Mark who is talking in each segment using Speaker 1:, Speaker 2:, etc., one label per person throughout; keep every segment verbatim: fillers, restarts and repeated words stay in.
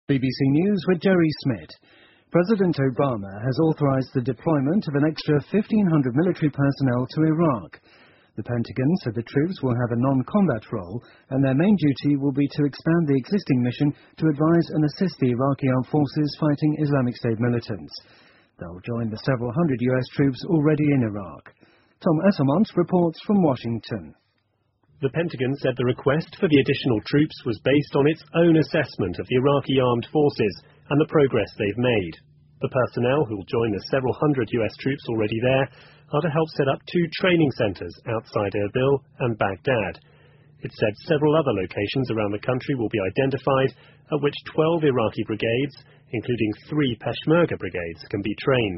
Speaker 1: B B C News with Jerry Smith. President Obama has authorized the deployment of an extra fifteen hundred military personnel to Iraq. The Pentagon said the troops will have a non-combat role, and their main duty will be to expand the existing mission to advise and assist the Iraqi armed forces fighting Islamic State militants. They'll join the several hundred U S troops already in Iraq. Tom Esselmont reports from Washington.
Speaker 2: The Pentagon said the request for the additional troops was based on its own assessment of the Iraqi armed forces and the progress they've made. The personnel who will join the several hundred U S troops already there are to help set up two training centers outside Erbil and Baghdad. It said several other locations around the country will be identified, at which twelve Iraqi brigades, including three Peshmerga brigades, can be trained.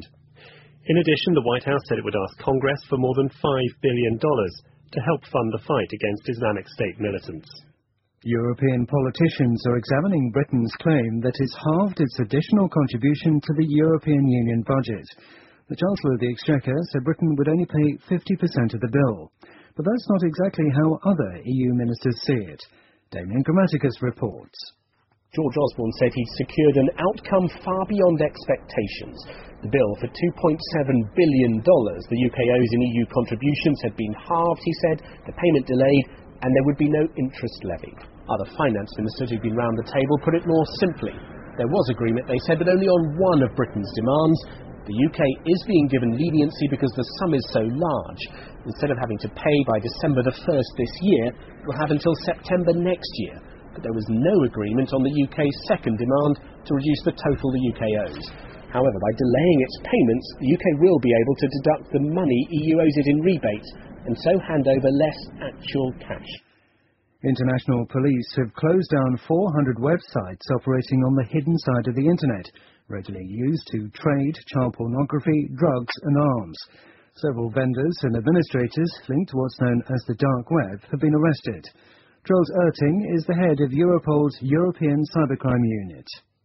Speaker 2: In addition, the White House said it would ask Congress for more than five billion dollars to help fund the fight against Islamic State militants.
Speaker 1: European politicians are examining Britain's claim that it's halved its additional contribution to the European Union budget. The Chancellor of the Exchequer said Britain would only pay fifty percent of the bill. But that's not exactly how other E U ministers see it. Damien Grammaticus reports.
Speaker 3: George Osborne said he'd secured an outcome far beyond expectations. The bill for two point seven billion dollars the U K owes in E U contributions had been halved, he said, the payment delayed, and there would be no interest levied. Other finance ministers who've been round the table put it more simply. There was agreement, they said, but only on one of Britain's demands. The U K is being given leniency because the sum is so large. Instead of having to pay by December the first this year, it will have until September next year. But there was no agreement on the U K's second demand to reduce the total the U K owes. However, by delaying its payments, the U K will be able to deduct the money E U owes it in rebates and so hand over less actual cash.
Speaker 1: International police have closed down four hundred websites operating on the hidden side of the Internet, regularly used to trade child pornography, drugs and arms. Several vendors and administrators linked to what's known as the dark web have been arrested. Charles Erting is the head of Europol's European Cybercrime Unit.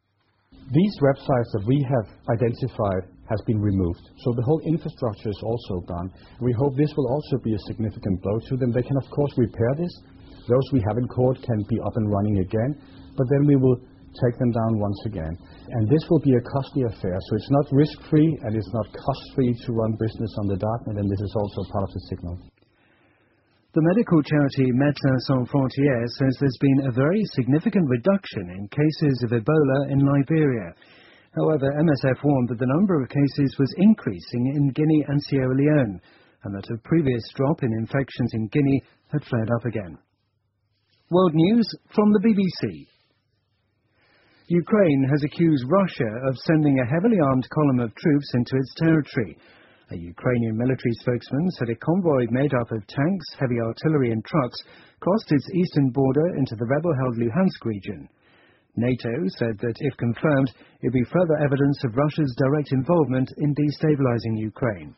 Speaker 4: These websites that we have identified has been removed, so the whole infrastructure is also gone. We hope this will also be a significant blow to them. They can of course repair this. Those we have in court can be up and running again, but then we will take them down once again. And this will be a costly affair, so it's not risk-free and it's not cost-free to run business on the darknet, and this is also part of the signal.
Speaker 1: The medical charity Médecins Sans Frontières says there's been a very significant reduction in cases of Ebola in Liberia. However, M S F warned that the number of cases was increasing in Guinea and Sierra Leone, and that a previous drop in infections in Guinea had flared up again. World News from the B B C. Ukraine has accused Russia of sending a heavily armed column of troops into its territory. A Ukrainian military spokesman said a convoy made up of tanks, heavy artillery and trucks crossed its eastern border into the rebel-held Luhansk region. NATO said that, if confirmed, it would be further evidence of Russia's direct involvement in destabilizing Ukraine.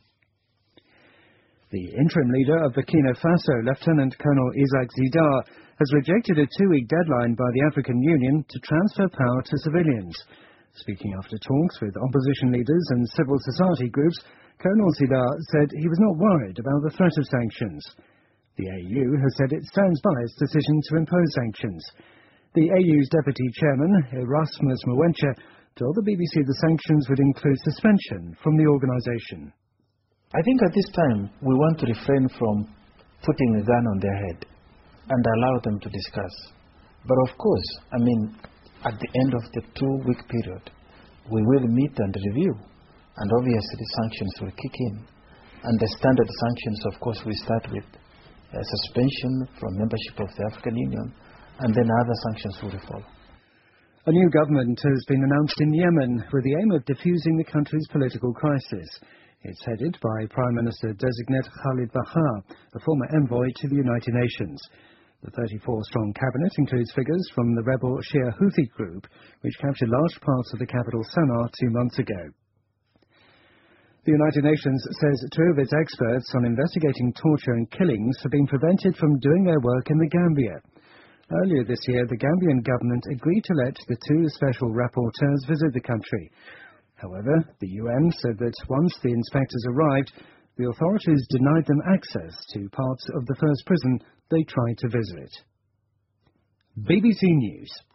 Speaker 1: The interim leader of Burkina Faso, Lieutenant Colonel Isaac Zidar, has rejected a two-week deadline by the African Union to transfer power to civilians. Speaking after talks with opposition leaders and civil society groups, Colonel Zidar said he was not worried about the threat of sanctions. The A U has said it stands by its decision to impose sanctions. The A U's deputy chairman, Erasmus Mowencha, told the B B C the sanctions would include suspension from the organisation.
Speaker 5: I think at this time we want to refrain from putting a gun on their head and allow them to discuss. But of course, I mean, at the end of the two-week period, we will meet and review. And obviously the sanctions will kick in. And the standard sanctions, of course, we start with a suspension from membership of the African Union, and then other sanctions will follow.
Speaker 1: A new government has been announced in Yemen with the aim of diffusing the country's political crisis. It's headed by Prime Minister-designate Khalid Bahar, a former envoy to the United Nations. The thirty-four strong cabinet includes figures from the rebel Shia Houthi group, which captured large parts of the capital Sana'a two months ago. The United Nations says two of its experts on investigating torture and killings have been prevented from doing their work in the Gambia. Earlier this year, the Gambian government agreed to let the two special rapporteurs visit the country. However, the U N said that once the inspectors arrived, the authorities denied them access to parts of the first prison they tried to visit. B B C News.